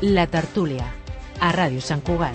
La Tertúlia, a Ràdio Sant Cugat.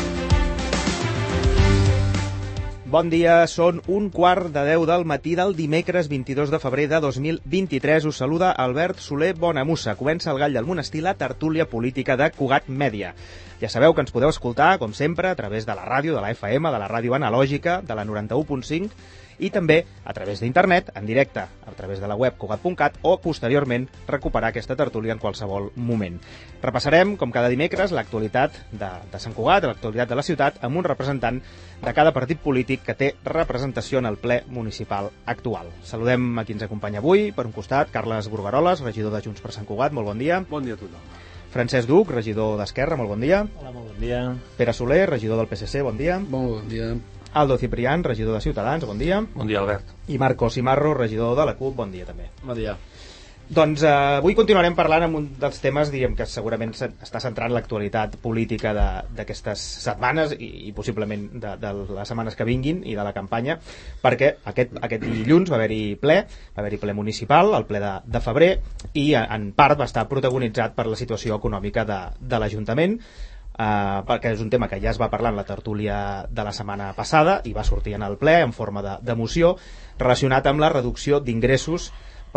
Bon dia, són 1:15 del matí del dimecres 22 de febrer de 2023. Us saluda Albert Soler Bonamussa. Comença el Gall del Monestir, la tertúlia política de Cugat Mèdia. Ja sabeu que ens podeu escoltar, com sempre, a través de la ràdio, de la FM, de la ràdio analògica, de la 91.5, i també a través d'internet, en directe, a través de la web cugat.cat, o posteriorment recuperar aquesta tertúlia en qualsevol moment. Repassarem, com cada dimecres, l'actualitat de Sant Cugat, l'actualitat de la ciutat, amb un representant de cada partit polític que té representació en el ple municipal actual. Saludem a qui ens acompanya avui. Per un costat, Carles Burgaroles, regidor de Junts per Sant Cugat, molt bon dia. Bon dia a tothom. Francesc Duc, regidor d'Esquerra, molt bon dia. Hola, molt bon dia. Pere Soler, regidor del PSC, bon dia. Bon dia. Aldo Ciprián, regidor de Ciutadans, bon dia. Bon dia, Albert. I Marco Simarro, regidor de la CUP, bon dia també. Bon dia. Doncs avui continuarem parlant amb un dels temes, diríem, que segurament està centrant l'actualitat política d'aquestes setmanes i possiblement de les setmanes que vinguin i de la campanya, perquè aquest dilluns va haver-hi ple municipal, el ple de febrer, i en part va estar protagonitzat per la situació econòmica de l'Ajuntament, perquè és un tema que ja es va parlar en la tertúlia de la setmana passada i va sortir en el ple en forma de moció, relacionat amb la reducció d'ingressos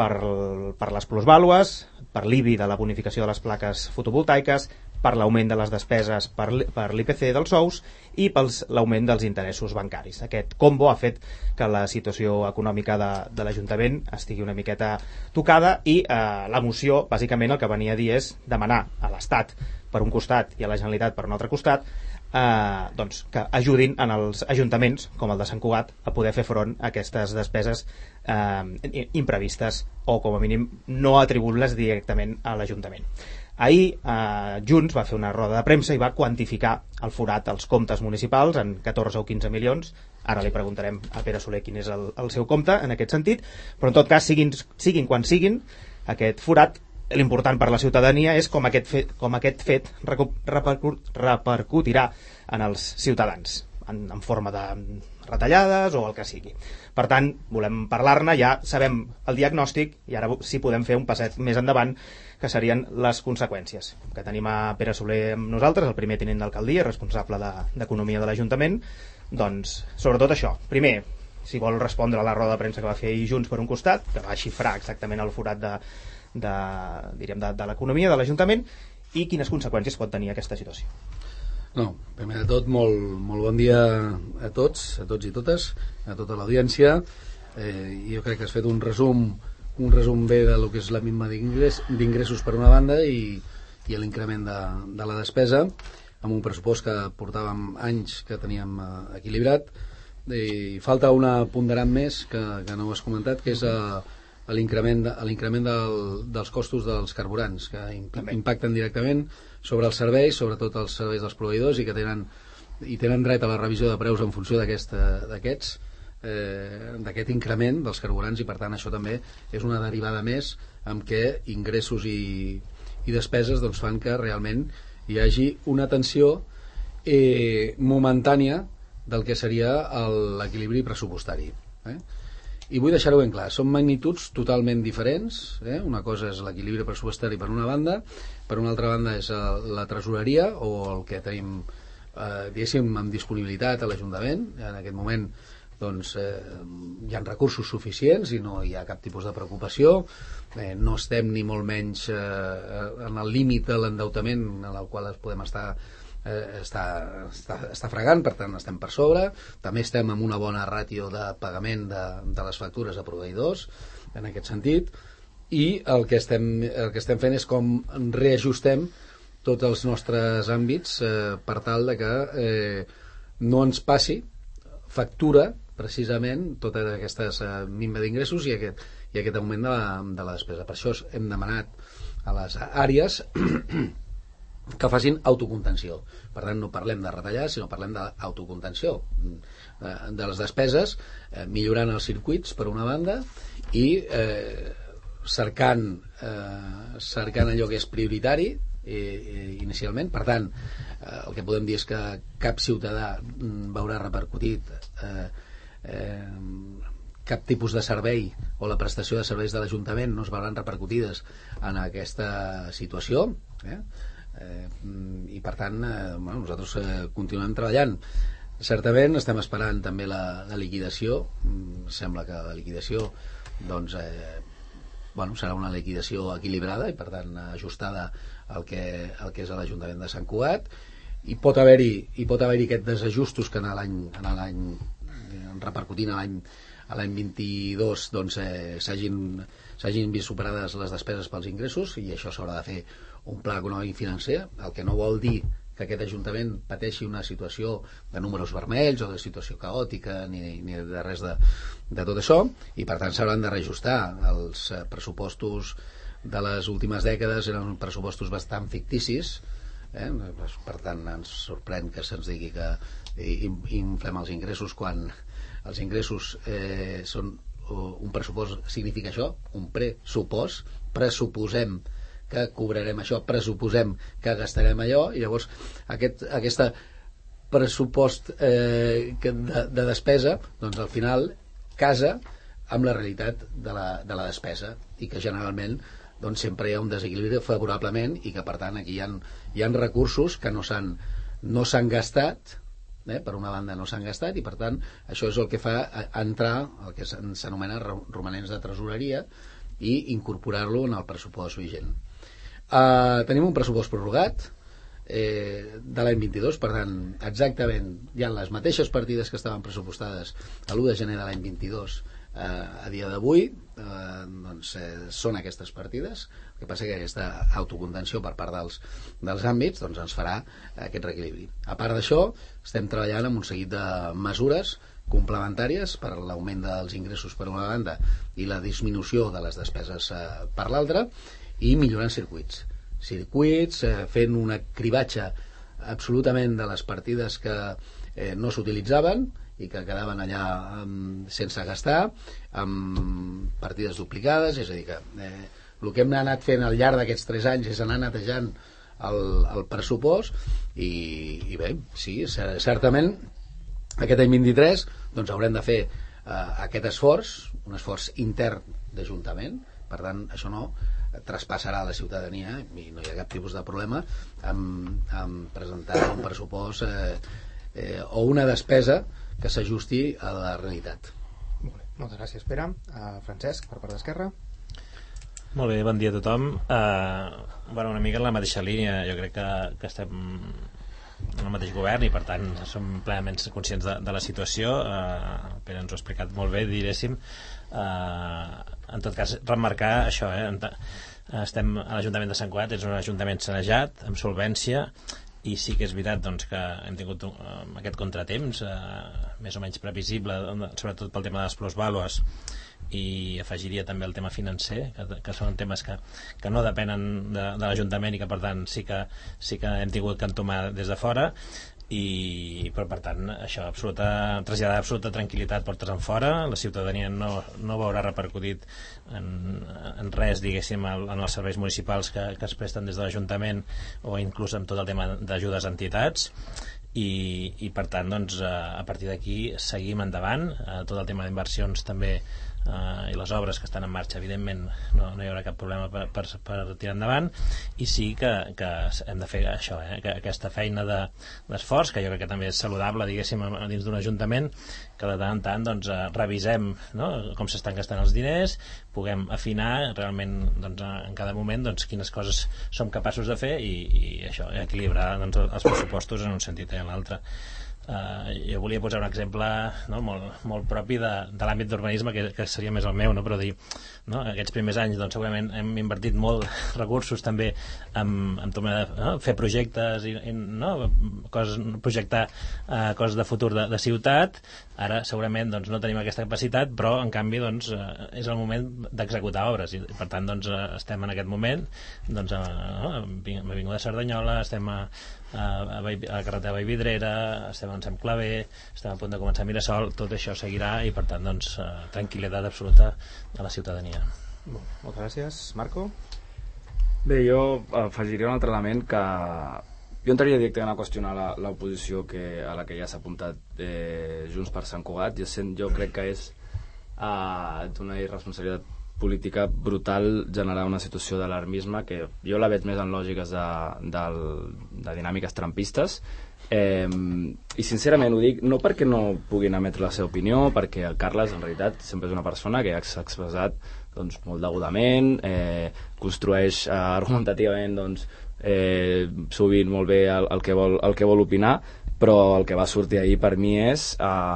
per les plusvàlues, per l'IBI de la bonificació de les plaques fotovoltaiques, per l'augment de les despeses per l'IPC dels sous i per l'augment dels interessos bancaris. Aquest combo ha fet que la situació econòmica de l'Ajuntament estigui una miqueta tocada i la moció, bàsicament, el que venia a dir és demanar a l'Estat per un costat i a la Generalitat per un altre costat doncs que ajudin en els ajuntaments com el de Sant Cugat a poder fer front a aquestes despeses imprevistes o com a mínim no atribuir-les directament a l'Ajuntament. Ahir Junts va fer una roda de premsa i va quantificar el forat als comptes municipals en 14 o 15 milions. Ara li preguntarem a Pere Soler quin és el seu compte en aquest sentit, però en tot cas, siguin quan siguin, aquest forat, l'important per la ciutadania és com aquest fet repercutirà en els ciutadans en forma de retallades o el que sigui. Per tant, volem parlar-ne, ja sabem el diagnòstic i ara sí podem fer un passet més endavant, que serien les conseqüències. Que tenim a Pere Soler amb nosaltres, el primer tinent d'alcaldia, responsable d'Economia de l'Ajuntament. Doncs, sobretot això. Primer, si vol respondre a la roda de premsa que va fer Junts per un costat, que va xifrar exactament el forat de l'economia de l'Ajuntament, i quines conseqüències pot tenir aquesta situació. No, primer de tot, molt bon dia a tots i totes, a tota l'audiència. Jo crec que has fet un resum bé de lo que és la minva d'ingressos per una banda i l'increment de la despesa, amb un pressupost que portàvem anys que teníem equilibrat. I falta una ponderant més que no ho has comentat, que és l'increment dels costos dels carburants, que impacten directament sobre els serveis, sobretot els serveis dels proveïdors, i que tenen dret a la revisió de preus en funció d'aquest increment dels carburants, i per tant això també és una derivada més amb què ingressos i despeses doncs, fan que realment hi hagi una tensió momentània del que seria l'equilibri pressupostari. I vull deixar-ho ben clar, són magnituds totalment diferents. Una cosa és l'equilibri pressupostari per una banda, per una altra banda és la tresoreria o el que tenim diguéssim amb disponibilitat a l'Ajuntament. En aquest moment doncs, hi ha recursos suficients i no hi ha cap tipus de preocupació. No estem ni molt menys en el límit de l'endeutament en el qual podem estar fregant, per tant estem per sobre. També estem amb una bona ràtio de pagament de les factures a proveïdors en aquest sentit, i el que estem fent és com reajustem tots els nostres àmbits per tal de que no ens passi factura precisament tota aquesta minva d'ingressos i aquest augment de la despesa. Per això hem demanat a les àrees que facin autocontenció. Per tant, no parlem de retallades, sinó parlem d'autocontenció de les despeses, millorant els circuits per una banda i cercant allò que és prioritari inicialment. Per tant, el que podem dir és que cap ciutadà veurà repercutit cap tipus de servei o la prestació de serveis de l'Ajuntament no es veuran repercutides en aquesta situació. I per tant nosaltres continuem treballant. Certament estem esperant també la liquidació. Sembla que la liquidació doncs serà una liquidació equilibrada i per tant ajustada al que és l'Ajuntament de Sant Cugat, i pot haver-hi aquests desajustos que en l'any repercutint a l'any 22 doncs s'hagin vist superades les despeses pels ingressos, i això s'haurà de fer un pla econòmic financer, el que no vol dir que aquest Ajuntament pateixi una situació de números vermells o de situació caòtica ni de res de tot això, i per tant s'hauran de reajustar. Els pressupostos de les últimes dècades eren pressupostos bastant ficticis, per tant ens sorprèn que se'ns digui que inflem els ingressos quan els ingressos són un pressupost. Significa això, un pressupost. Pressuposem que cobrarem això, pressuposem que gastarem allò, i llavors aquest pressupost de despesa doncs al final casa amb la realitat de la despesa, i que generalment doncs sempre hi ha un desequilibri favorablement, i que per tant aquí hi ha recursos que no s'han gastat, per una banda no s'han gastat, i per tant això és el que fa entrar el que s'anomena romanents de tresoreria i incorporar-lo en el pressupost vigent. Tenim un pressupost prorrogat de l'any 22, per tant exactament hi ha les mateixes partides que estaven pressupostades a l'1 de gener de l'any 22 a dia d'avui, són aquestes partides. El que passa que aquesta autocontenció per part dels àmbits doncs ens farà aquest reequilibri. A part d'això, estem treballant amb un seguit de mesures complementàries per l'augment dels ingressos per una banda i la disminució de les despeses per l'altra, i millorant circuits, fent un cribatge absolutament de les partides que no s'utilitzaven i que quedaven allà sense gastar, amb partides duplicades. És a dir, que el que hem anat fent al llarg d'aquests 3 anys és anar netejant el pressupost, i bé, sí, certament aquest any 23 doncs haurem de fer aquest esforç, un esforç intern d'Ajuntament. Per tant, això no traspassarà a la ciutadania, i no hi ha cap tipus de problema en presentar un pressupost o una despesa que s'ajusti a la realitat. Molt bé, moltes gràcies, Pere. Francesc, per part d'Esquerra. Molt bé, bon dia a tothom. Una mica en la mateixa línia. Jo crec que estem en el mateix govern i per tant som plenament conscients de la situació. Pere ens ho ha explicat molt bé, diréssim. En tot cas, remarcar això, estem a l'Ajuntament de Sant Cugat, és un ajuntament sanejat, amb solvència, i sí que és veritat doncs, que hem tingut aquest contratemps més o menys previsible, sobretot pel tema de les plusvàlues, i afegiria també el tema financer, que són temes que no depenen de l'Ajuntament i que per tant sí que hem tingut que entomar des de fora, però per tant això, traslladar absoluta tranquil·litat portes enfora. La ciutadania no veurà repercutit en res, diguéssim, en els serveis municipals que es presten des de l'Ajuntament, o inclús amb tot el tema d'ajudes a entitats, i per tant doncs, a partir d'aquí seguim endavant. Tot el tema d'inversions també i les obres que estan en marxa, evidentment no hi haurà cap problema per tirar endavant, i sí que hem de fer això, que aquesta feina d'esforç, que jo crec que també és saludable, diguéssim, dins d'un ajuntament, que de tant en tant doncs, revisem, no?, com s'estan gastant els diners, puguem afinar realment doncs, en cada moment doncs, quines coses som capaços de fer, i això, equilibrar doncs, els pressupostos en un sentit i en l'altre. Jo volia posar un exemple, no, molt propi de l'àmbit d'urbanisme, que seria més el meu, no? Però dir, no, aquests primers anys doncs, segurament hem invertit molt recursos també en fer projectes, projectar coses de futur de ciutat. Ara segurament doncs, no tenim aquesta capacitat, però en canvi doncs, és el moment d'executar obres, i per tant doncs, estem en aquest moment doncs, a l'Avinguda Cerdanyola, estem a la carretera Vallvidrera, estem en Sant Claver, estem a punt de començar a Mirasol. Tot això seguirà, i per tant doncs, tranquil·litat absoluta a la ciutadania. Moltes gràcies. Marco? Bé, jo afegiria un altre element, que jo entraria directament a qüestionar l'oposició a la que ja s'ha apuntat Junts per Sant Cugat. Jo crec que és d'una irresponsabilitat política brutal generar una situació d'alarmisme que jo la veig més en lògiques de dinàmiques trampistes, i sincerament ho dic no perquè no puguin emetre la seva opinió, perquè el Carles en realitat sempre és una persona que s'ha expressat doncs, molt degudament, construeix argumentativament doncs, sovint molt bé el que vol opinar, però el que va sortir ahir per mi és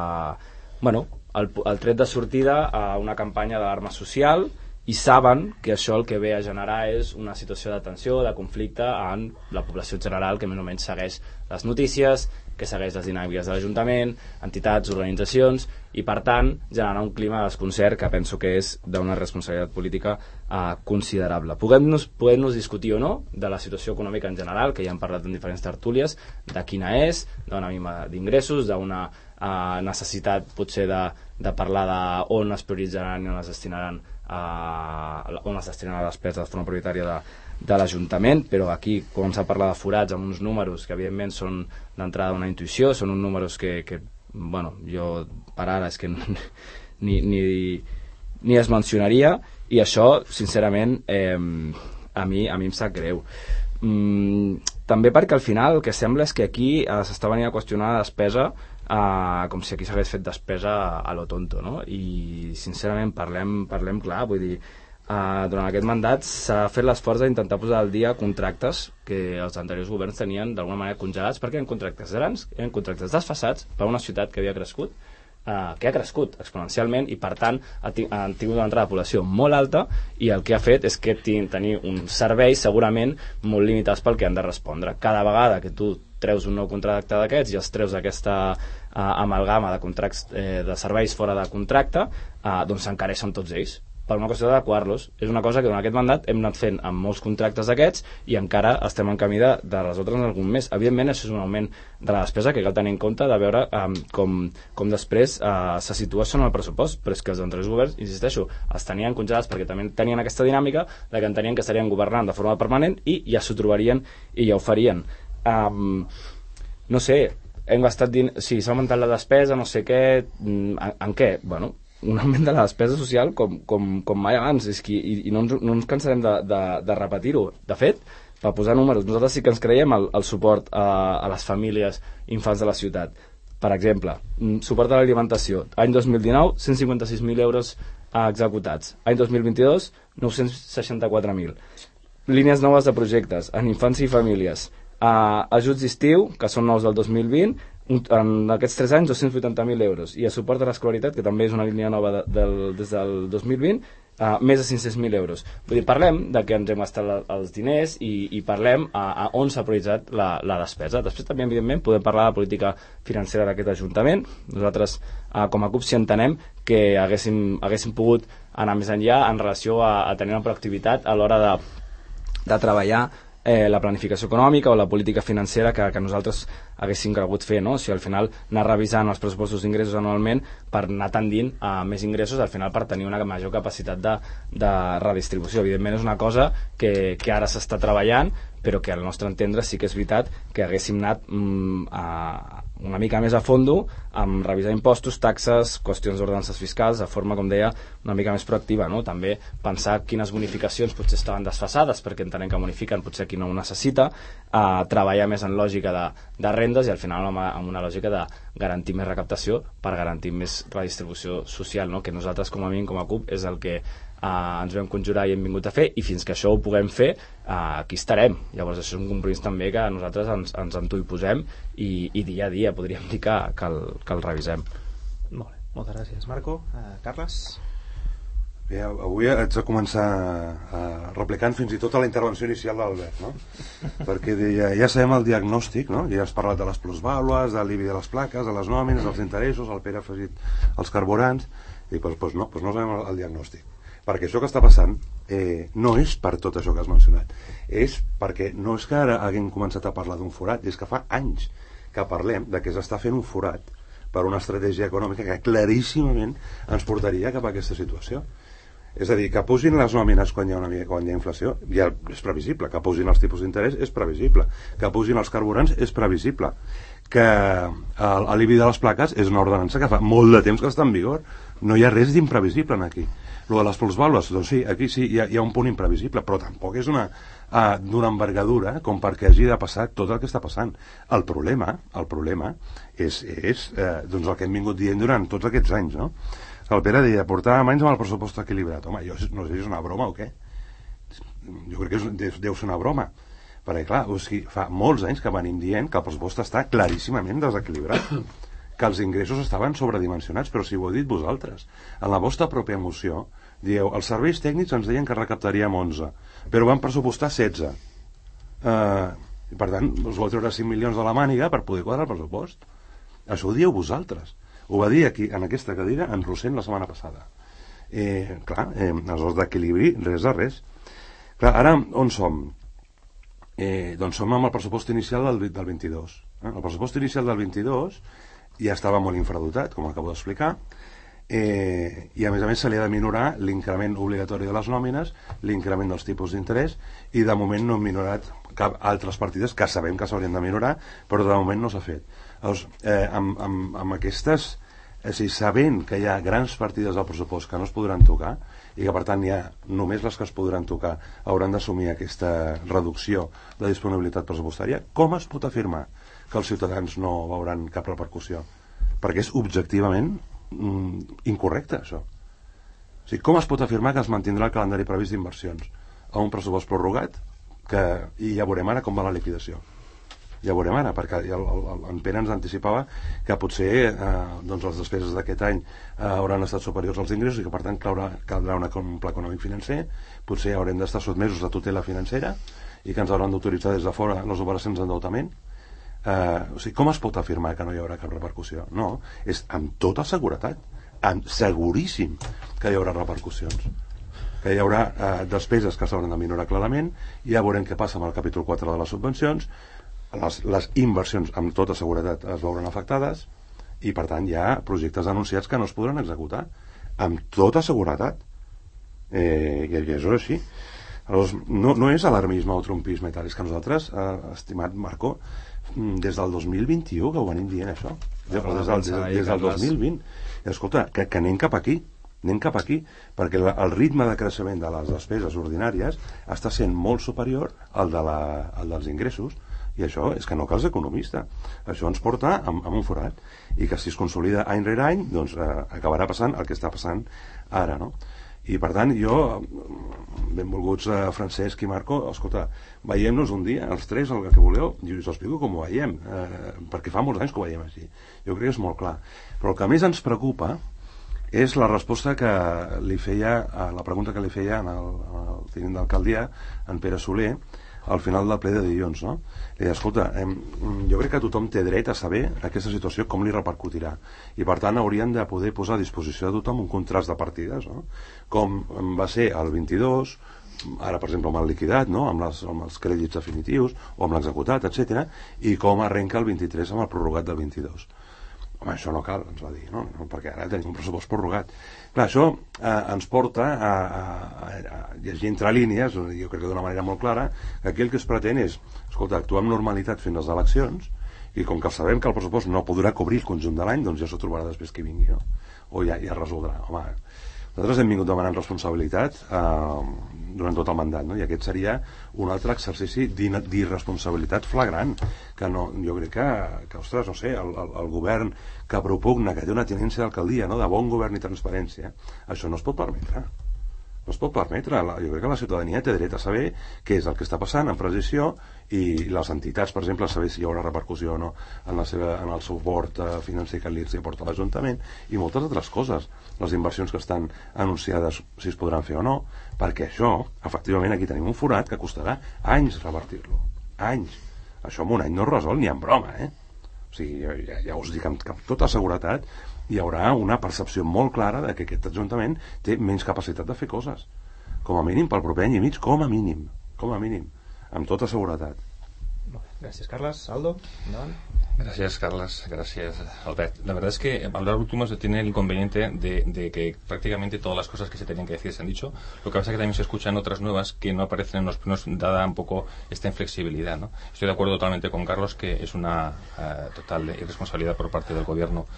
el tret de sortida a una campanya d'alarma social, i saben que això el que ve a generar és una situació de tensió, de conflicte en la població general que més o menys segueix les notícies, que segueix les dinàmiques de l'Ajuntament, entitats, organitzacions, i per tant generar un clima de desconcert que penso que és d'una responsabilitat política considerable. Podem-nos discutir o no de la situació econòmica en general, que ja hem parlat en diferents tertúlies, de quina és, d'una mínima d'ingressos, d'una necessitat potser de parlar d'on es prioritzaran i on es destinaran la despesa de forma prioritària de l'Ajuntament, però aquí començar a parlar de forats amb uns números que evidentment són d'entrada una intuïció, són uns números que jo per ara és que ni es mencionaria, i això sincerament a mi em sap greu. També perquè al final el que sembla és que aquí s'està venint a qüestionar la despesa com si aquí s'hagués fet despesa a lo tonto, no? I sincerament parlem clar, vull dir, durant aquest mandat s'ha fet l'esforç d'intentar posar al dia contractes que els anteriors governs tenien d'alguna manera congelats, perquè eren contractes grans, eren contractes desfasats per una ciutat que havia crescut, que ha crescut exponencialment, i per tant han tingut una entrada de població molt alta, i el que ha fet és que tenir uns serveis segurament molt limitats pel que han de respondre. Cada vegada que tu treus un nou contracte d'aquests i els treus d'aquesta amalgama de contractes de serveis fora de contracte, doncs s'encareixen tots ells per una qüestió d'adequar-los. És una cosa que durant aquest mandat hem anat fent amb molts contractes d'aquests i encara estem en camí de resoldre'ns algun més. Evidentment això és un augment de la despesa que cal tenir en compte, de veure com després se situa això en el pressupost, però és que els anteriors governs, insisteixo, els tenien congelats perquè també tenien aquesta dinàmica de que entenien que estarien governant de forma permanent i ja s'ho trobarien i ja ho farien. No sé, hem gastat sí, s'ha augmentat la despesa, no sé què, en què? Bueno, un augment de la despesa social com mai abans, i no ens cansarem de repetir-ho. De fet, per posar números, nosaltres sí que ens creiem el suport a les famílies infants de la ciutat. Per exemple, suport a l'alimentació, any 2019 156.000 euros executats, any 2022 964.000. Línies noves de projectes en infants i famílies, ajuts d'estiu, que són nous del 2020, en aquests 3 anys 280.000 euros, i a suport a l'escolaritat, que també és una línia nova des del 2020, més de 500.000 euros. Vull dir, parlem de que ens hem gastat els diners i parlem a on s'ha prioritzat la despesa. Després també, evidentment, podem parlar de la política financera d'aquest Ajuntament. Nosaltres, com a CUP, si entenem que haguéssim pogut anar més enllà en relació a tenir una proactivitat a l'hora de treballar la planificació econòmica o la política financera que nosaltres haguéssim cregut fer, no? O sigui, al final anar revisant els pressupostos d'ingressos anualment per anar tendint a més ingressos, al final per tenir una major capacitat de redistribució. Evidentment és una cosa que ara s'està treballant, però que al nostre entendre sí que és veritat que haguéssim anat una mica més a fondo amb revisar impostos, taxes, qüestions d'ordenances fiscals de forma, com deia, una mica més proactiva, no? També pensar quines bonificacions potser estaven desfasades perquè entenem que bonifiquen potser qui no ho necessita, treballar més en lògica de rendes i al final amb una lògica de garantir més recaptació per garantir més redistribució social, no? Que nosaltres com a mínim, com a CUP, és el que ens vam conjurar i hem vingut a fer, i fins que això ho puguem fer aquí estarem. Llavors això és un compromís també que nosaltres ens entuiposem i dia a dia podríem dir que el revisem. Molt bé, moltes gràcies Marco. Carles? Bé, avui haig de començar replicant fins i tot a la intervenció inicial de l'Albert, no? Perquè ja sabem el diagnòstic, no? Ja has parlat de les plusvàlues, de l'IBI de les plaques, de les nòmines, dels interessos, el Pere ha afegit els carburants, i doncs no sabem el diagnòstic. Perquè això que està passant no és per tot això que has mencionat, és perquè no és que ara haguem començat a parlar d'un forat, és que fa anys que parlem de que s'està fent un forat per una estratègia econòmica que claríssimament ens portaria cap a aquesta situació. És a dir, que pugin les nòmines quan hi ha inflació ja és previsible, que pugin els tipus d'interès és previsible, que pugin els carburants és previsible, que l'IBI de les plaques és una ordenança que fa molt de temps que està en vigor, no hi ha res d'imprevisible aquí. Lo de les plusvàlues, doncs sí, aquí sí, hi ha un punt imprevisible, però tampoc és d'una envergadura com perquè hagi de passar tot el que està passant. El problema és doncs el que hem vingut dient durant tots aquests anys, no? El Pere deia, portàvem anys amb el pressupost equilibrat. Home, jo no sé si és una broma o què. Jo crec que deu ser una broma. Perquè, clar, fa molts anys que venim dient que el pressupost està claríssimament desequilibrat, que els ingressos estaven sobredimensionats, però si ho heu dit vosaltres. En la vostra pròpia moció, dieu, els serveis tècnics ens deien que recaptaríem 11, però van pressupostar 16. I per tant, us vau treure 5 milions de la màniga per poder quadrar el pressupost. Això ho dieu vosaltres. Ho va dir aquí, en aquesta cadira, en Rosent la setmana passada. Clar, aleshores d'equilibri, res de res. Clar, ara, on som? Doncs som amb el pressupost inicial del 22. El pressupost inicial del 22 ja estava molt infradotat, com acabo d'explicar, i a més se li ha de minorar l'increment obligatori de les nòmines, l'increment dels tipus d'interès, i de moment no hem minorat cap altres partides que sabem que s'haurien de minorar, però de moment no s'ha fet. Llavors, amb aquestes, sabent que hi ha grans partides del pressupost que no es podran tocar, i que per tant hi ha només les que es podran tocar hauran d'assumir aquesta reducció de disponibilitat pressupostària, com es pot afirmar que els ciutadans no veuran cap repercussió? Perquè és objectivament incorrecte, això. O sigui, com es pot afirmar que es mantindrà el calendari previst d'inversions a un pressupost prorrogat i ja veurem ara com va la liquidació? Ja veurem ara, perquè en Pere ens anticipava que potser doncs les despeses d'aquest any hauran estat superiors als ingressos i que per tant caldrà un pla econòmic financer, potser haurem d'estar sotmesos a tutela financera i que ens hauran d'autoritzar des de fora les operacions d'endeutament. O sigui, com es pot afirmar que no hi haurà cap repercussió? No, és amb tota seguretat, seguríssim que hi haurà repercussions, que hi haurà despeses que s'hauran de minorar clarament, i ja veurem què passa amb el capítol 4 de les subvencions. Les inversions amb tota seguretat es veuran afectades i per tant hi ha projectes anunciats que no es podran executar amb tota seguretat, i això és així. Aleshores, no és alarmisme o trumpisme i tal, és que nosaltres, estimat Marco, des del 2021 que ho venim dient això, des del 2020, escolta, que anem cap aquí, perquè el ritme de creixement de les despeses ordinàries està sent molt superior al dels ingressos, i això és que no cal ser economista, això ens porta amb un forat, i que si es consolida any rere any, doncs acabarà passant el que està passant ara, no? I per tant jo, benvolguts Francesc i Marco, escolta, veiem-nos un dia, els tres, el que voleu, i us explico com ho veiem, perquè fa molts anys que ho veiem així, jo crec que és molt clar, però el que més ens preocupa és la resposta que li feia, la pregunta que li feia al tinent d'alcaldia, en Pere Soler, al final del ple de dilluns, no? I escolta, jo crec que tothom té dret a saber aquesta situació com li repercutirà, i per tant haurien de poder posar a disposició de tothom un contrast de partides, no? Com va ser el 22, ara per exemple amb el liquidat, no? Amb els crèdits definitius o amb l'executat, etc., i com arrenca el 23 amb el prorrogat del 22. Home, això no cal, ens va dir, no? Perquè ara tenim un pressupost prorrogat. Clar, això ens porta a llegir entre línies, jo crec que d'una manera molt clara, que aquí el que es pretén és, escolta, actuar amb normalitat fins les eleccions, i com que sabem que el pressupost no podrà cobrir el conjunt de l'any, doncs ja s'ho trobarà després que vingui, no? O ja es resoldrà. Home, nosaltres hem vingut demanant responsabilitat durant tot el mandat, no? I aquest seria un altre exercici d'irresponsabilitat flagrant, que no, jo crec que ostres, no sé, el govern que propugna, que té una tinència d'alcaldia, no? De bon govern i transparència, això no es pot permetre. No es pot permetre. Jo crec que la ciutadania té dret a saber què és el que està passant amb precisió, i les entitats, per exemple, saber si hi haurà repercussió o no en el suport financer que li aporta l'Ajuntament, i moltes altres coses, les inversions que estan anunciades, si es podran fer o no, perquè això, efectivament, aquí tenim un forat que costarà anys revertir-lo, anys. Això en un any no es resol ni en broma, o sigui, ja us dic amb tota seguretat, hi haurà una percepció molt clara de que aquest Ajuntament té menys capacitat de fer coses, com a mínim pel proper any i mig, com a mínim, amb tota seguretat. Gracias, Carlos. Aldo, endavant. Gracias, Carlos. Gracias, Albert. La verdad es que hablar último se tiene el inconveniente de que prácticamente todas las cosas que se tenían que decir se han dicho. Lo que pasa es que también se escuchan otras nuevas que no aparecen en los plenos, dada un poco esta inflexibilidad, ¿no? Estoy de acuerdo totalmente con Carlos que es una total irresponsabilidad por parte del Gobierno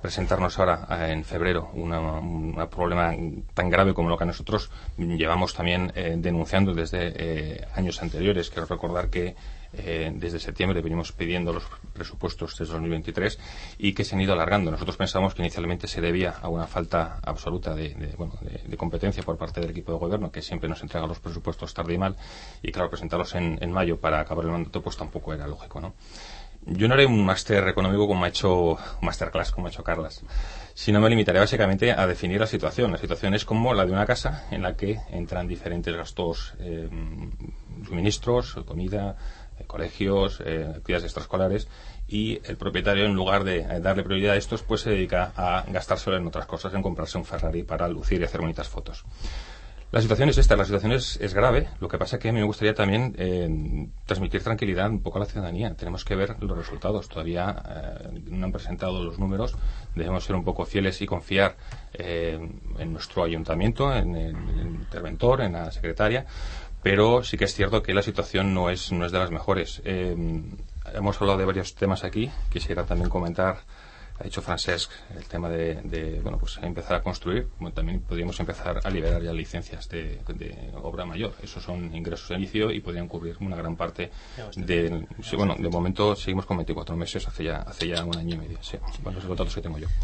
presentarnos ahora en febrero un problema tan grave como lo que nosotros llevamos también denunciando desde años anteriores. Quiero recordar que desde septiembre venimos pidiendo los presupuestos desde 2023 y que se han ido alargando. Nosotros pensamos que inicialmente se debía a una falta absoluta de competencia por parte del equipo de gobierno, que siempre nos entrega los presupuestos tarde y mal, y claro, presentarlos en mayo para acabar el mandato pues tampoco era lógico, ¿no? Yo no haré un máster económico como ha hecho, masterclass como ha hecho Carlas, sino me limitaré básicamente a definir la situación. La situación es como la de una casa en la que entran diferentes gastos, suministros, comida, colegios, actividades extraescolares, y el propietario, en lugar de darle prioridad a estos, pues se dedica a gastárselo en otras cosas, en comprarse un Ferrari para lucir y hacer bonitas fotos. La situación es esta, la situación es grave. Lo que pasa es que a mí me gustaría también transmitir tranquilidad un poco a la ciudadanía. Tenemos que ver los resultados. Todavía no han presentado los números. Debemos ser un poco fieles y confiar en nuestro ayuntamiento, en el interventor, en la secretaria. Pero sí que es cierto que la situación no es de las mejores. Hemos hablado de varios temas aquí. Quisiera también comentar, ha dicho Francesc, el tema de pues empezar a construir. Bueno, también podríamos empezar a liberar ya licencias de obra mayor. Esos son ingresos de inicio y podrían cubrir una gran parte de... Sí, bueno, de momento seguimos con 24 meses, hace ya un año y medio. Sí. Bueno, los datos que tengo yo.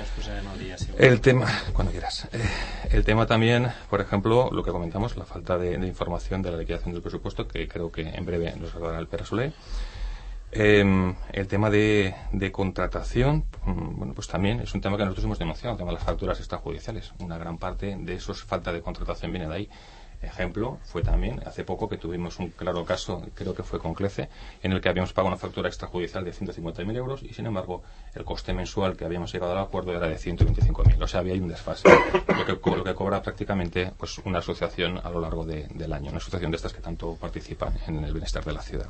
El tema, cuando quieras. El tema también, por ejemplo, lo que comentamos, la falta de información de la liquidación del presupuesto, que creo que en breve nos dará el Pere Soler. El tema de contratación, bueno, pues también es un tema que nosotros hemos denunciado, el tema de las facturas extrajudiciales. Una gran parte de eso, falta de contratación, viene de ahí. Ejemplo, fue también hace poco que tuvimos un claro caso, creo que fue con Clece, en el que habíamos pagado una factura extrajudicial de 150.000 euros y, sin embargo, el coste mensual que habíamos llegado al acuerdo era de 125.000. O sea, había ahí un desfase, lo que cobra prácticamente pues una asociación a lo largo del año, una asociación de estas que tanto participan en el bienestar de la ciudad.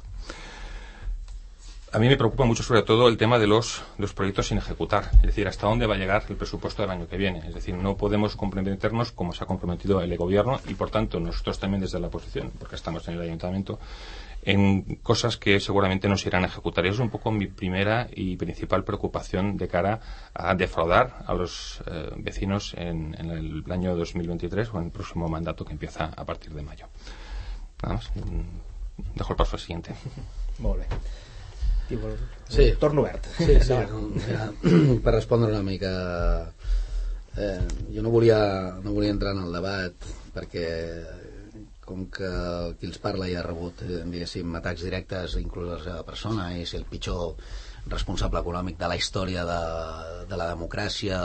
A mí me preocupa mucho sobre todo el tema de los proyectos sin ejecutar, es decir, hasta dónde va a llegar el presupuesto del año que viene. Es decir, no podemos comprometernos como se ha comprometido el gobierno y, por tanto, nosotros también desde la oposición, porque estamos en el ayuntamiento, en cosas que seguramente no se irán a ejecutar. Y eso es un poco mi primera y principal preocupación de cara a defraudar a los vecinos en el año 2023 o en el próximo mandato que empieza a partir de mayo. Nada más. Dejo el paso al siguiente. Molt bé. Sí. Torno obert. Sí, per respondre una mica, jo no volia entrar en el debat perquè com que qui els parla ja ha rebut diguéssim atacs directes inclús a la seva persona i és el pitjor responsable econòmic de la història de la democràcia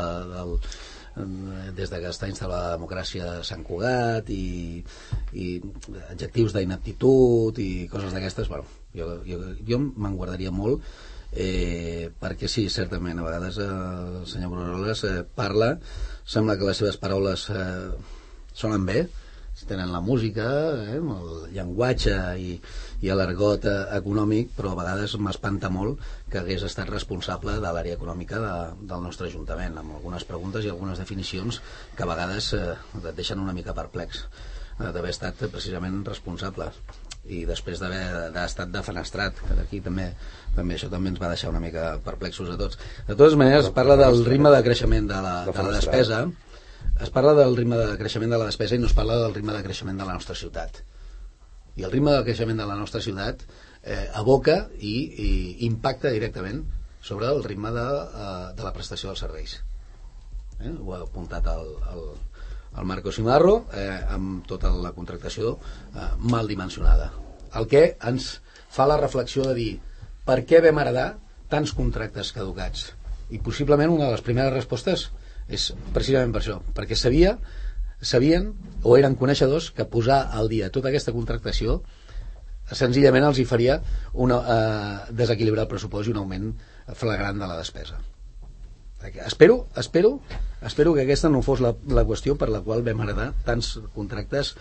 des de que està instal·lada la democràcia a Sant Cugat i adjectius d'inaptitud i coses d'aquestes, bueno, jo me'n guardaria molt perquè sí, certament a vegades el senyor Brunoles parla, sembla que les seves paraules sonen bé, tenen la música, el llenguatge i l'argot econòmic, però a vegades m'espanta molt que hagués estat responsable de l'àrea econòmica del nostre Ajuntament, amb algunes preguntes i algunes definicions que a vegades et deixen una mica perplex d'haver estat precisament responsable i després d'haver estat defenestrat, que aquí també això també ens va deixar una mica perplexos a tots. De totes maneres, es parla del ritme de creixement de la despesa. Es parla del ritme de creixement de la despesa i no es parla del ritme de creixement de la nostra ciutat. I el ritme de creixement de la nostra ciutat aboca i impacta directament sobre el ritme de la prestació dels serveis. Ho ha apuntat el Marcos Imarro amb tota la contractació mal dimensionada. El que ens fa la reflexió de dir per què vam heredar tants contractes caducats? I possiblement una de les primeres respostes és precisament per això, perquè sabien o eren coneixedors que posar al dia tota aquesta contractació senzillament els hi faria desequilibrar el pressupost i un augment flagrant de la despesa. Espero que aquesta no fos la qüestió per la qual vam heredar tants contractes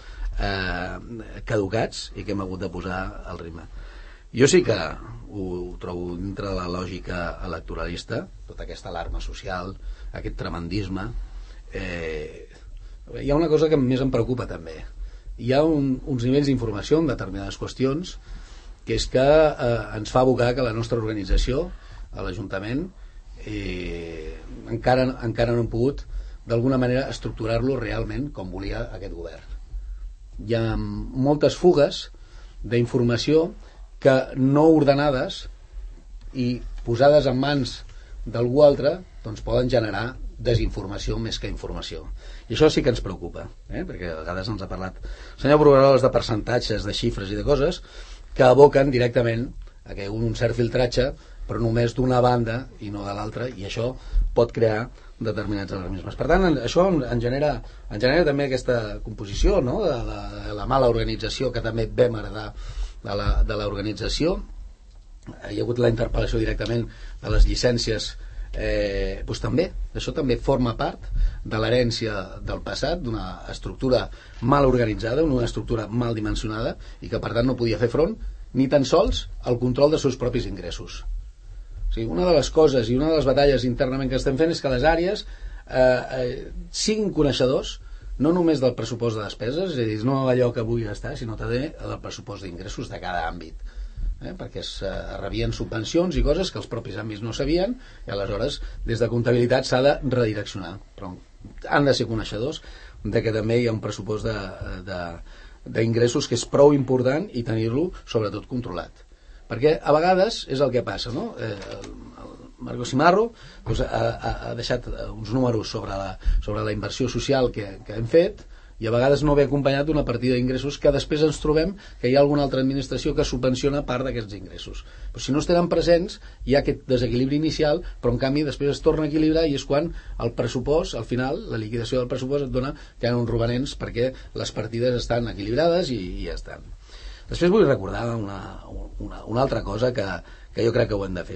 caducats i que hem hagut de posar al ritme. Jo sí que ho trobo dintre de la lògica electoralista, tota aquesta alarma social, aquest tremendisme. Hi ha una cosa que més em preocupa també. Hi ha uns nivells d'informació en determinades qüestions que és que ens fa abocar que la nostra organització, a l'Ajuntament, encara no han pogut d'alguna manera estructurar-lo realment com volia aquest govern. Hi ha moltes fugues d'informació que no ordenades i posades en mans d'algú altre doncs poden generar desinformació més que informació. I això sí que ens preocupa, perquè a vegades ens ha parlat el senyor Brugueroles de percentatges, de xifres i de coses que aboquen directament a que un cert filtratge, però només d'una banda i no de l'altra, i això pot crear determinats alarmismes. Per tant, això en genera també aquesta composició, no? de la mala organització que també vam heredar de l'organització. Hi ha hagut la interpel·lació directament de les llicències, doncs també, això també forma part de l'herència del passat, d'una estructura mal organitzada, una estructura mal dimensionada i que per tant no podia fer front ni tan sols al control dels seus propis ingressos. O sigui, una de les coses i una de les batalles internament que estem fent és que les àrees siguin coneixedors no només del pressupost de despeses, és a dir, no allò que avui està, sinó també del pressupost d'ingressos de cada àmbit, perquè es rebien subvencions i coses que els propis àmbits no sabien, i aleshores des de comptabilitat s'ha de redireccionar, però han de ser coneixedors de que també hi ha un pressupost d'ingressos que és prou important i tenir-lo sobretot controlat, perquè a vegades és el que passa, no? Marco Simarro doncs, ha deixat uns números sobre la inversió social que hem fet, i a vegades no ve acompanyat d'una partida d'ingressos que després ens trobem que hi ha alguna altra administració que subvenciona part d'aquests ingressos. Però si no es tenen presents, hi ha aquest desequilibri inicial, però en canvi després es torna a equilibrar, i és quan el pressupost, al final, la liquidació del pressupost et dona que hi ha uns romanents perquè les partides estan equilibrades i ja estan. Després vull recordar una altra cosa que jo crec que ho hem de fer.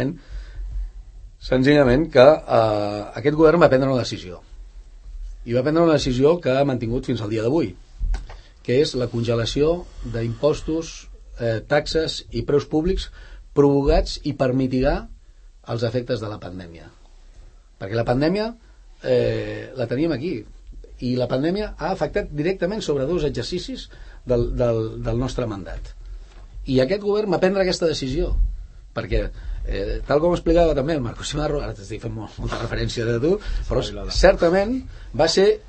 Senzillament que aquest govern va prendre una decisió. I va prendre una decisió que ha mantingut fins al dia d'avui, que és la congelació d'impostos, taxes i preus públics provocats i per mitigar els efectes de la pandèmia. Perquè la pandèmia la teníem aquí, i la pandèmia ha afectat directament sobre 2 exercicis del nostre mandat. I aquest govern va prendre aquesta decisió, perquè tal com explicava també el Marco Simarro, ara t'estic fent molta referència de tu, però certament va ser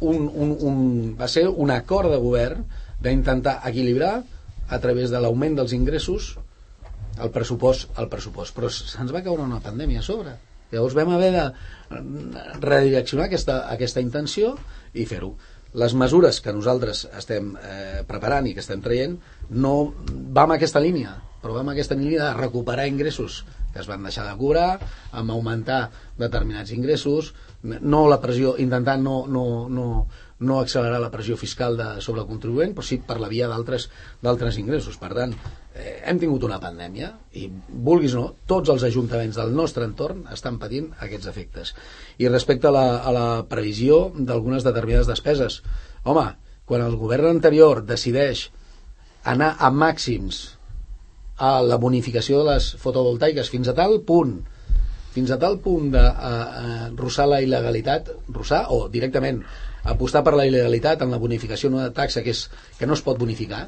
un acord de govern d'intentar equilibrar a través de l'augment dels ingressos el pressupost, però se'ns va caure una pandèmia a sobre. Llavors vam haver de redireccionar aquesta intenció i fer-ho. Les mesures que nosaltres estem preparant i que estem traient no va en aquesta línia, però va en aquesta línia de recuperar ingressos que es van deixar de cobrar, amb augmentar determinats ingressos, no la pressió, intentant no accelerar la pressió fiscal sobre el contribuent, però sí per la via d'altres ingressos. Per tant, hem tingut una pandèmia i, vulguis o no, tots els ajuntaments del nostre entorn estan patint aquests efectes. I respecte a la previsió d'algunes determinades despeses, home, quan el govern anterior decideix anar a màxims a la bonificació de les fotovoltaiques fins a tal punt de rossar la il·legalitat, o directament apostar per la il·legalitat en la bonificació d'una taxa que no es pot bonificar,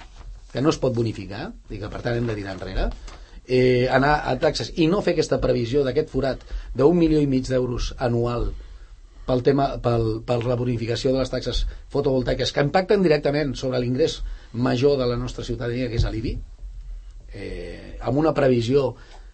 i que per tant hem de tirar enrere, anar a taxes i no fer aquesta previsió d'aquest forat d'1,5 milió d'euros anual per la bonificació de les taxes fotovoltaiques que impacten directament sobre l'ingrés major de la nostra ciutadania, que és l'IBI, amb una previsió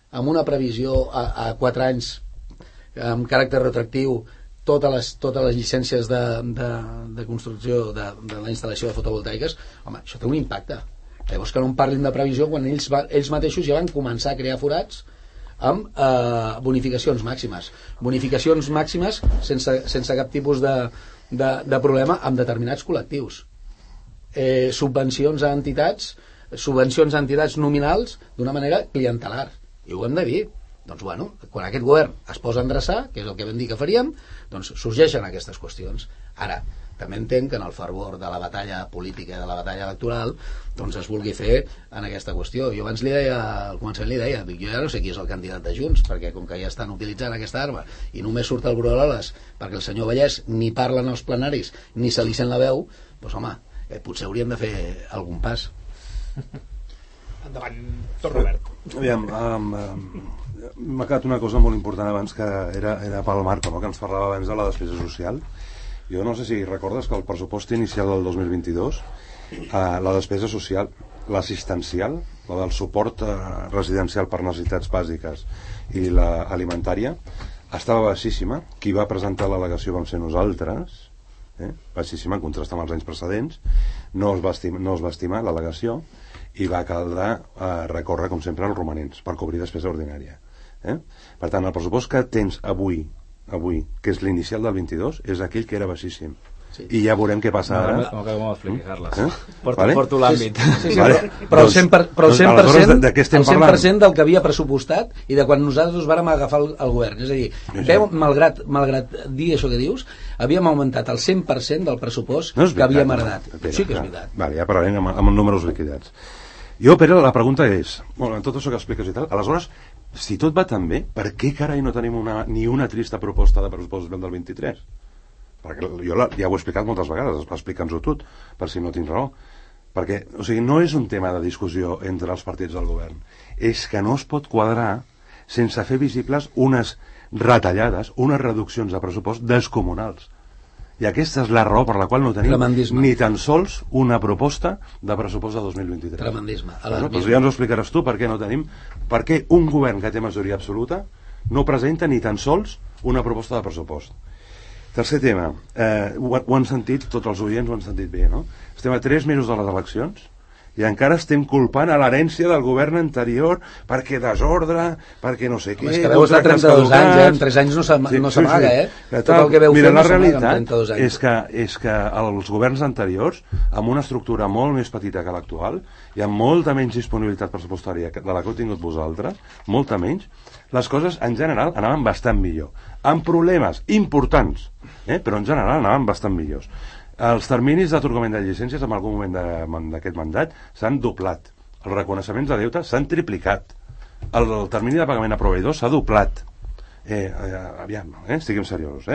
a 4 anys amb caràcter retroactiu, totes les llicències de construcció de la instal·lació de fotovoltaiques. Home, això té un impacte. Llavors que no en parlin de previsió quan ells mateixos ja van començar a crear forats amb bonificacions màximes sense cap tipus de problema amb determinats col·lectius, subvencions a entitats nominals d'una manera clientelar, i ho hem de dir. Doncs bueno, quan aquest govern es posa a endreçar, que és el que vam dir que faríem, doncs sorgeixen aquestes qüestions. Ara, també entenc que en el fervor de la batalla política, de la batalla electoral, doncs es vulgui fer en aquesta qüestió. Jo abans al començament li deia, jo ja no sé qui és el candidat de Junts, perquè com que ja estan utilitzant aquesta arma i només surt el Brugueroles perquè el senyor Vallès ni parla en els plenaris ni se li sent la veu, doncs home, potser hauríem de fer algun pas. Endavant, tot Robert. Aviam, m'ha quedat una cosa molt important abans, que era pel Marco, no? Que ens parlava abans de la despesa social. Jo no sé si recordes que el pressupost inicial del 2022, la despesa social, l'assistencial, la del suport residencial per necessitats bàsiques i l'alimentària, estava baixíssima. Qui va presentar l'al·legació vam ser nosaltres, baixíssima en contrast amb els anys precedents. No es va estimar l'al·legació i va caldre recórrer, com sempre, als romanents per cobrir despesa ordinària. Per tant, el pressupost que tens avui, que és l'inicial del 22, és aquell que era baixíssim. Sí. I ja veurem què passa ara. Com explicar, Carles. Porto l'àmbit. Però el 100% del que havia pressupostat i de quan nosaltres vàrem agafar el govern. És a dir, malgrat dir això que dius, havíem augmentat el 100% del pressupost que havíem heredat. Sí que és veritat. Vale, ja parlarem amb els números liquidats. Jo, Pere, la pregunta és, en tot això que expliques i tal, aleshores, si tot va tan bé, per què carai no tenim ni una trista proposta de pressupost del 23? Perquè jo ja ho he explicat moltes vegades, explica'ns-ho tot, per si no tinc raó. Perquè, o sigui, no és un tema de discussió entre els partits del govern, és que no es pot quadrar sense fer visibles unes retallades, unes reduccions de pressupost descomunals. I aquesta és la raó per la qual no tenim ni tan sols una proposta de pressupost de 2023. Tremendisme. Doncs ja ens ho explicaràs tu per què no tenim, per què un govern que té majoria absoluta no presenta ni tan sols una proposta de pressupost. Tercer tema, ho han sentit, tots els oients ho han sentit bé, no? Estem a 3 mesos de les eleccions i encara estem culpant a l'herència del govern anterior perquè desordre, perquè no sé què... És que veu estar 32 anys, en 3 anys no s'amaga, Tot el que veu fer no s'amaga en 32 anys. És que els governs anteriors, amb una estructura molt més petita que l'actual i amb molta menys disponibilitat pressupostària de la que heu tingut vosaltres, molta menys, les coses en general anaven bastant millor. Amb problemes importants, però en general anaven bastant millors. Els terminis d'atorgament de llicències en algun moment d'aquest mandat s'han doblat. Els reconeixements de deute s'han triplicat. El termini de pagament a proveïdors s'ha doblat. Estiguem seriosos.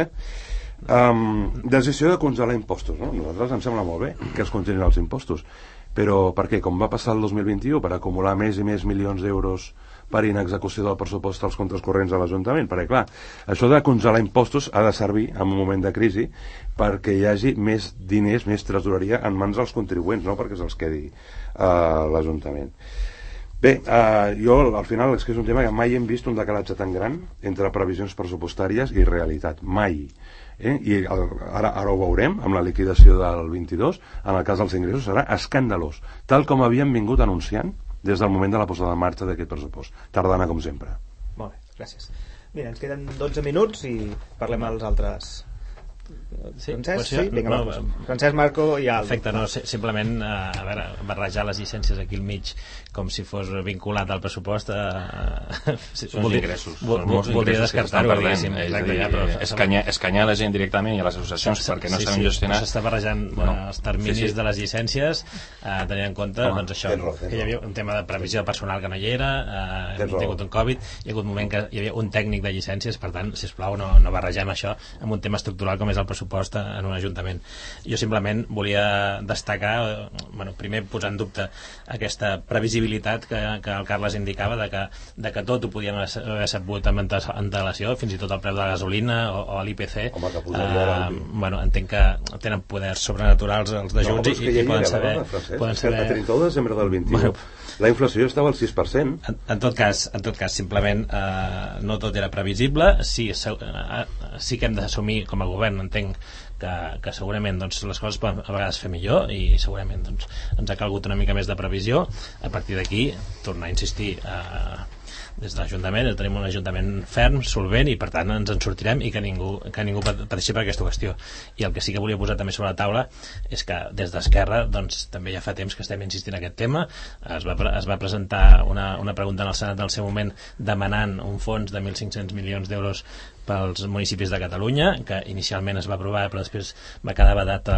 Decisió de congelar impostos, no? A nosaltres ens sembla molt bé que es congelin els impostos, però per què? Com va passar el 2021, per acumular més i més milions d'euros per inexecució del pressupost als comptes corrents de l'Ajuntament, perquè clar, això de congelar impostos ha de servir en un moment de crisi perquè hi hagi més diners, més tresoreria en mans dels contribuents, no perquè se'ls quedi l'Ajuntament. Bé, jo al final és que és un tema que mai hem vist un decalatge tan gran entre previsions pressupostàries i realitat, mai. I ara ho veurem amb la liquidació del 22, en el cas dels ingressos serà escandalós, tal com havíem vingut anunciant des del moment de la posada en marxa d'aquest pressupost. Tardana, com sempre. Molt bé, gràcies. Mira, ens queden 12 minuts i parlem als altres. Francesc? Sí? Vinga, Francesc, Marco i Aldo. Perfecte, no, simplement a veure, barrejar les llicències aquí al mig com si fos vinculat al pressupost són ingressos, voldria descartar-ho, diguéssim. Escanyar la gent directament i a les associacions perquè no saben gestionar. S'està barrejant els terminis de les llicències tenint en compte doncs això, que hi havia un tema de previsió de personal que no hi era, hem tingut un Covid, hi ha hagut un moment que hi havia un tècnic de llicències, per tant, sisplau, no barregem això amb un tema estructural com és el pressupost en un ajuntament. Jo simplement volia destacar, primer posar en dubte aquesta previsibilitat que el Carles indicava de que tot ho podíem haver sabut amb antelació, fins i tot el preu de la gasolina o l'IPC. Entenc que tenen poders sobrenaturals els de Junts i poden saber... A 31 de desembre del 21 la inflació estava al 6%. En tot cas, simplement no tot era previsible. Sí que hem d'assumir com a govern, entenc que segurament doncs, les coses poden a vegades fer millor i segurament doncs, ens ha calgut una mica més de previsió. A partir d'aquí, tornar a insistir des de l'Ajuntament, tenim un Ajuntament ferm, solvent, i per tant ens en sortirem i que ningú pateixi per aquesta qüestió. I el que sí que volia posar també sobre la taula és que des d'Esquerra doncs, també ja fa temps que estem insistint en aquest tema. Es va presentar una pregunta en el Senat en el seu moment demanant un fons de 1.500 milions d'euros pels municipis de Catalunya, que inicialment es va aprovar però després va quedar vedat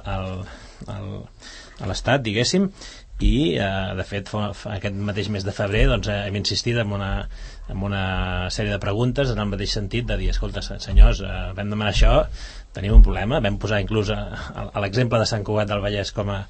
a l'Estat, diguéssim, i de fet aquest mateix mes de febrer doncs, hem insistit en una sèrie de preguntes en el mateix sentit de dir, escolta senyors, vam demanar això, tenim un problema, vam posar inclús a l'exemple de Sant Cugat del Vallès com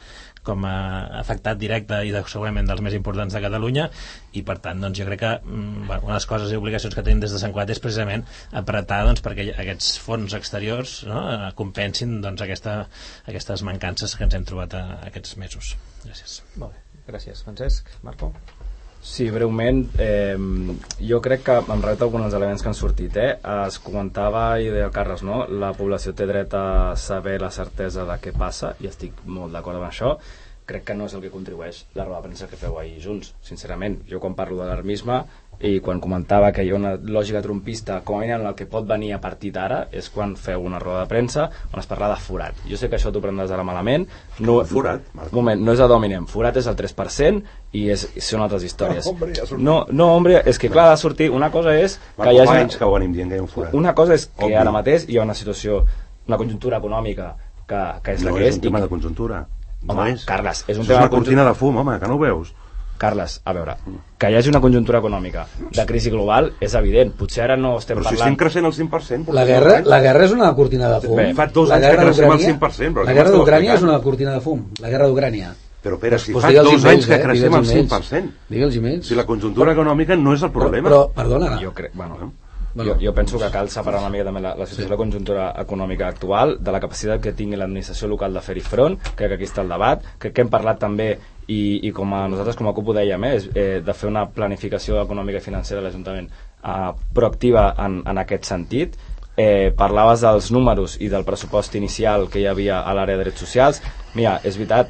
com a afectat directe i segurament dels més importants de Catalunya, i per tant doncs, jo crec que una de les coses i obligacions que tenim des de Sant Cugat és precisament apretar doncs, perquè aquests fons exteriors, no, compensin doncs, aquestes mancances que ens hem trobat aquests mesos. Gràcies. Molt bé. Gràcies. Francesc, Marco? Sí, breument, jo crec que em reto alguns elements que han sortit. Es comentava, i deia el Carles, no? La població té dret a saber la certesa de què passa, i estic molt d'acord amb això. Crec que no és el que contribueix la roda de premsa que feu ahir junts, sincerament. Jo quan parlo d'alarmisme i quan comentava que hi ha una lògica trompista, com a mínim el que pot venir a partir d'ara és quan feu una roda de premsa on es parla de forat. Jo sé que això t'ho prendràs ara malament. No, forat, Marc. Moment, no és ad hominem. Forat és el 3% i són altres històries. No, hombre, és que clar, ha de sortir. Una cosa és que hi hagi... que ho anem dient que hi ha un forat. Una cosa és que ara mateix hi ha una situació, una conjuntura econòmica que és la que és. No és un tema de conjuntura. Home, Carles, és un tema de... tema És una cortina de fum, home, que no ho veus? Carles, a veure, que hi hagi una conjuntura econòmica de crisi global és evident. Potser ara no estem parlant... Però si estem creixent al 5%... La guerra és una cortina de fum. Fa 2 anys que creixem al 5%. La guerra d'Ucrània és una cortina de fum. La guerra d'Ucrània. Però, Pere, si fa 2 anys que creixem al 5%. Digue'ls i menys. Si la conjuntura econòmica no és el problema. Però perdona. Jo crec... Jo penso que cal separar una mica també la situació de la conjuntura econòmica actual de la capacitat que tingui l'administració local de fer-hi front. Crec que aquí està el debat. Crec que hem parlat també i com a nosaltres com a CUP ho dèiem, de fer una planificació econòmica i financera de l'Ajuntament proactiva en aquest sentit. Parlaves dels números i del pressupost inicial que hi havia a l'àrea de drets socials. Mira, és veritat,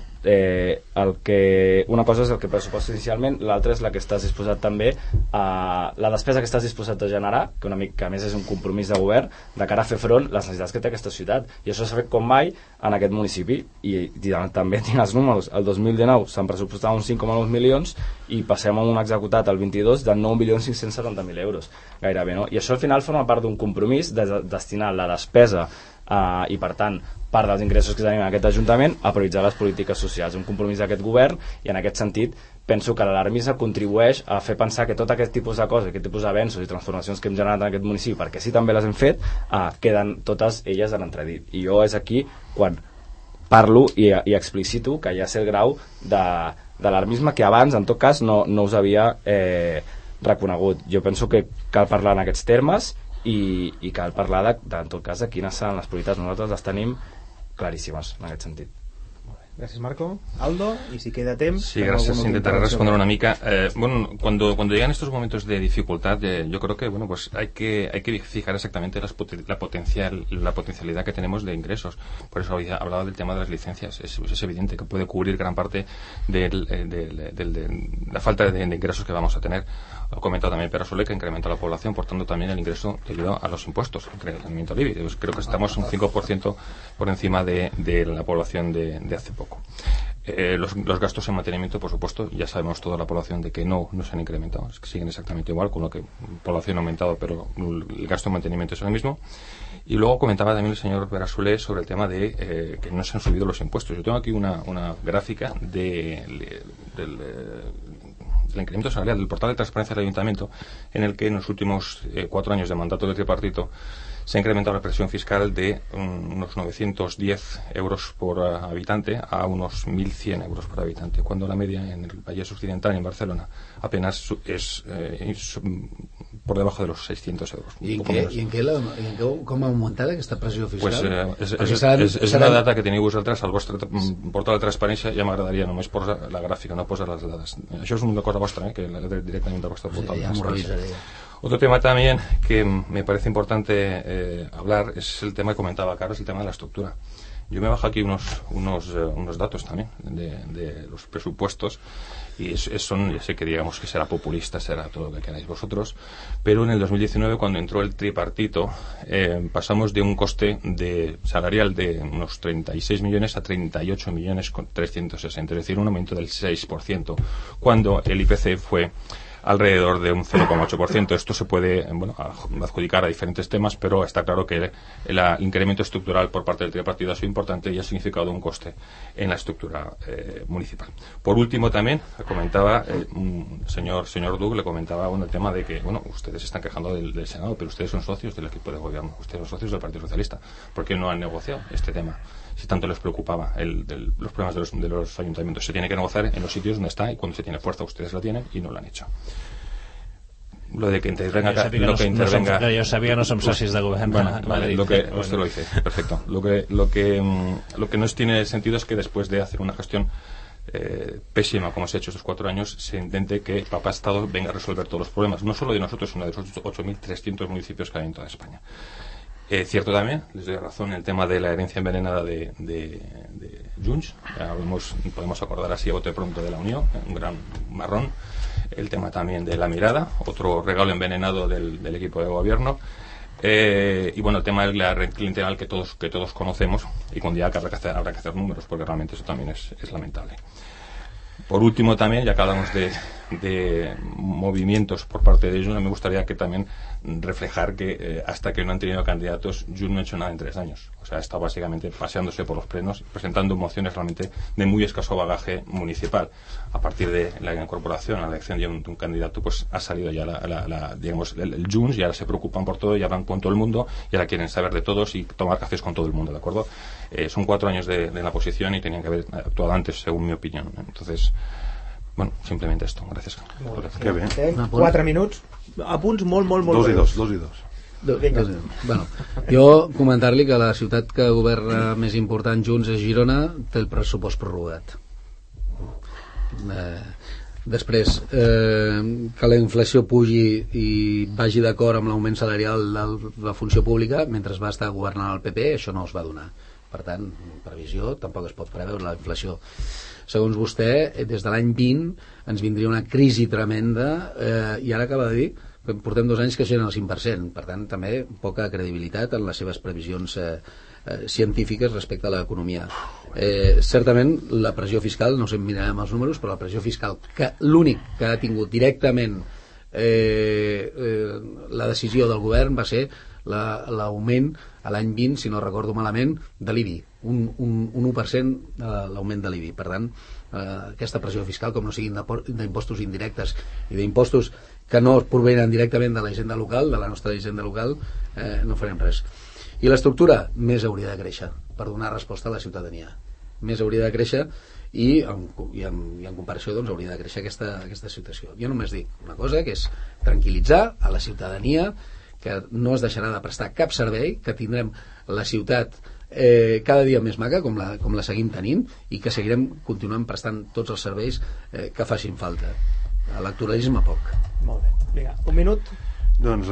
una cosa és el que pressuposta inicialment, l'altra és la que estàs disposat també la despesa que estàs disposat a generar, que a més és un compromís de govern de cara a fer front les necessitats que té aquesta ciutat, i això s'ha fet com mai en aquest municipi, i també tinc els números. El 2019 se'n pressupostaven uns 5,9 milions i passem a un executat el 22 de 9.570.000 euros gairebé, no? I això al final forma part d'un compromís de destinar la despesa i per tant part dels ingressos que tenim en aquest Ajuntament a prioritzar les polítiques socials, un compromís d'aquest govern, i en aquest sentit penso que l'alarmisme contribueix a fer pensar que tot aquest tipus de coses, aquest tipus d'avenços i transformacions que hem generat en aquest municipi, perquè sí també les hem fet, queden totes elles en entredit. I jo és aquí quan parlo i explicito que hi ha cert grau d'alarmisme que abans, en tot cas, no us havia reconegut. Jo penso que cal parlar en aquests termes i cal parlar en tot cas de quines seran les prioritats. Nosaltres les tenim clarísimes en aquest sentit. Gracias, Marco. Aldo, y si queda tiempo... Sí, gracias. Intentaré responder una mica. Bueno, cuando llegan estos momentos de dificultad, yo creo que bueno, pues hay que fijar exactamente la potencialidad que tenemos de ingresos. Por eso hablaba del tema de las licencias. Es evidente que puede cubrir gran parte de la falta de ingresos que vamos a tener. Ha comentado también Pere Soler que incrementa la población, por tanto también el ingreso debido a los impuestos, el incremento del IBI. Creo que estamos un 5% por encima de la población de hace poco. Los gastos en mantenimiento, por supuesto, ya sabemos toda la población de que no se han incrementado, es que siguen exactamente igual, con lo que la población ha aumentado, pero el gasto en mantenimiento es el mismo. Y luego comentaba también el señor Pere Soler sobre el tema de que no se han subido los impuestos. Yo tengo aquí una gráfica del incremento salarial del portal de transparencia del Ayuntamiento, en el que en los últimos 4 años de mandato del tripartito se ha incrementado la presión fiscal de unos 910 euros por habitante a unos 1.100 euros por habitante, cuando la media en el Vallès Occidental y en Barcelona apenas es por debajo de los 600 euros. Com ha augmentat aquesta pressió fiscal? Pues és una data que teniu vosaltres al vostre portal de transparència. Ja m'agradaria només posar la gràfica, no posar les dades. Això és una cosa vostra, que directament del vostre portal de transparència. Otro tema también que me parece importante hablar es el tema que comentaba Carlos, el tema de la estructura. Yo me bajo aquí unos datos también de los presupuestos, y ya sé que digamos que será populista, será todo lo que queráis vosotros, pero en el 2019, cuando entró el tripartito, pasamos de un coste salarial de unos 36 millones a 38 millones con 360, es decir, un aumento del 6%, cuando el IPC fue alrededor de un 0,8%. Esto se puede adjudicar a diferentes temas, pero está claro que el incremento estructural por parte del tripartito ha sido importante y ha significado un coste en la estructura municipal. Por último, también comentaba señor Duque, le comentaba el tema de que ustedes se están quejando del Senado, pero ustedes son socios del equipo de gobierno, ustedes son socios del Partido Socialista. ¿Por qué no han negociado este tema? si tanto les preocupaba los problemas de los ayuntamientos. Se tiene que negociar en los sitios donde está, y cuando se tiene fuerza ustedes la tienen y no lo han hecho. Lo de que intervenga yo sabía que no som socis de govern. Vale, usted lo dice, perfecto. Lo que no tiene sentido es que después de hacer una gestión pésima como se ha hecho estos 4 años, se intente que el Papá Estado venga a resolver todos los problemas, no solo de nosotros, sino de los 8.300 municipios que hay en toda España. Cierto también, les doy razón en el tema de la herencia envenenada de Junts. Podemos acordar así a bote pronto de la Unión, un gran marrón. El tema también de la mirada, otro regalo envenenado del equipo de gobierno. Y bueno, el tema de la red clientelar que todos conocemos, y con día que habrá que hacer números, porque realmente eso también es lamentable. Por último también, ya que hablamos de movimientos por parte de Junts, me gustaría que también reflejar que hasta que no han tenido candidatos, Junts no ha hecho nada en 3 años. O sea, está básicamente paseándose por los plenos, presentando mociones realmente de muy escaso bagaje municipal. A partir de la incorporación a la elección de un candidato, pues ha salido ya digamos, el Junts, y ahora se preocupan por todo, y hablan con todo el mundo, y ahora quieren saber de todos y tomar cafés con todo el mundo, ¿de acuerdo? Son 4 años de la posición y tenían que haber actuado antes, según mi opinión. Entonces, bueno, simplemente esto. Gràcies. Que bé. 4 minuts. Apunts molt 2 i 2. Bueno, jo comentar-li que la ciutat que governa més important Junts és Girona, té el pressupost prorrogat. Després, que la inflació pugi i vagi d'acord amb l'augment salarial de la funció pública, mentre va estar governant el PP, això no es va donar. Per tant, previsió, tampoc es pot preveure la inflació. Segons vostè, des de l'any 20 ens vindria una crisi tremenda, i ara acaba de dir que portem 2 anys que creixen el 5%, per tant també poca credibilitat en les seves previsions científiques respecte a l'economia. Certament la pressió fiscal, no sé, mirarem els números, però la pressió fiscal, que l'únic que ha tingut directament la decisió del govern va ser l'augment a l'any 20, si no recordo malament, de l'IBI, un 1% de l'augment de l'IBI. Per tant, aquesta pressió fiscal, com no siguin d'impostos indirectes i d'impostos que no provenen directament de la hisenda local, de la nostra hisenda local, no farem res. I l'estructura més hauria de créixer per donar resposta a la ciutadania. Més hauria de créixer i en comparació doncs hauria de créixer aquesta situació. Jo només dic una cosa, que és tranquil·litzar a la ciutadania, que no es deixarà de prestar cap servei, que tindrem la ciutat cada dia més maca, com la seguim tenint, i que seguirem continuant prestant tots els serveis que facin falta. Electoralisme poc. Molt bé. Vinga, un minut. Doncs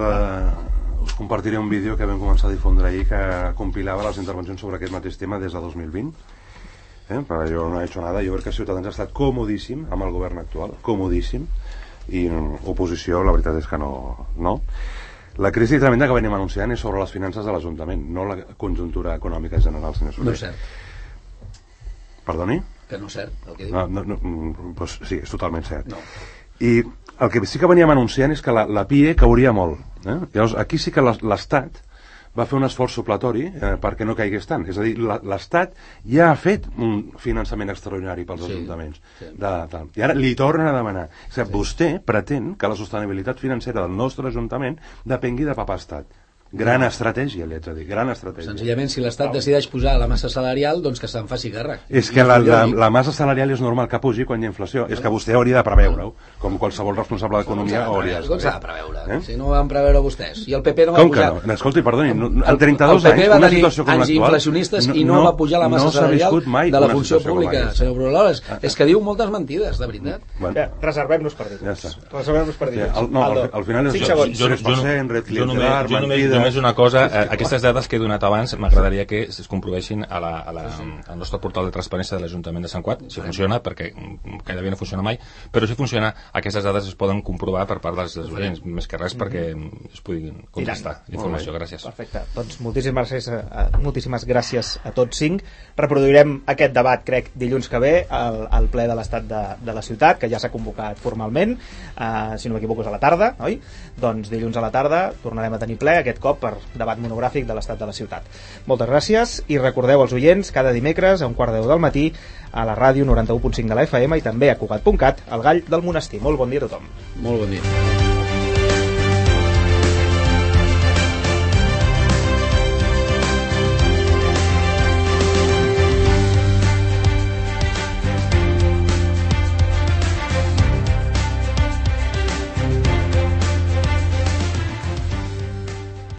us compartiré un vídeo que vam començar a difondre ahir, que compilava les intervencions sobre aquest mateix tema des de 2020. Però jo no he hecho nada. Jo crec que Ciutadans ha estat comodíssim amb el govern actual, comodíssim, i oposició la veritat és que no. La crisi tremenda que venim anunciant és sobre les finances de l'Ajuntament, no la conjuntura econòmica general, senyor Soler. No és cert. Perdoni? Que no és cert, el que diu. Doncs sí, és totalment cert. No. I el que sí que veníem anunciant és que la PIE cauria molt. Llavors, aquí sí que l'Estat va fer un esforç supletori perquè no caigués tant. És a dir, l'Estat ja ha fet un finançament extraordinari pels ajuntaments. Sí. I ara li tornen a demanar. O sigui, vostè pretén que la sostenibilitat financera del nostre ajuntament depengui de Papà Estat. Gran estratègia, li haig de dir, gran estratègia. Senzillament, si l'Estat decideix posar la massa salarial, doncs que se'n faci càrrec. És que la massa salarial és normal que pugi quan hi ha inflació. És que vostè hauria de preveure-ho, com qualsevol responsable d'economia hauria de saber. Com s'ha de preveure? Si no ho van preveure vostès. I el PP no va pujar. Com que no? Escolti, perdoni, en 32 anys, una situació com l'actual... El PP va tenir anys inflacionistes i no va pujar la massa salarial de la funció pública. Senyor Brulol, és que diu moltes mentides, de veritat. Reservem-nos per dir. Ja està. Reservem-nos per dir. Al final és 3%, red clientelar, mentida... Només una cosa, aquestes dades que he donat abans m'agradaria que es comprovessin al nostre portal de transparència de l'Ajuntament de Sant Cugat, si funciona, perquè gairebé no funciona mai, però si funciona, aquestes dades es poden comprovar per part dels oients, més que res perquè es puguin contestar l'informació. Gràcies. Perfecte. Doncs moltíssimes gràcies a tots 5. Reproduirem aquest debat, crec, dilluns que ve al ple de l'Estat de la ciutat, que ja s'ha convocat formalment, si no m'equivoco és a la tarda, oi? Doncs dilluns a la tarda tornarem a tenir ple, aquest cop per debat monogràfic de l'estat de la ciutat. Moltes gràcies i recordeu als oients cada dimecres a 9:15 del matí a la ràdio 91.5 de la FM i també a Cugat.cat, el gall del monestir. Molt bon dia a tothom. Molt bon dia.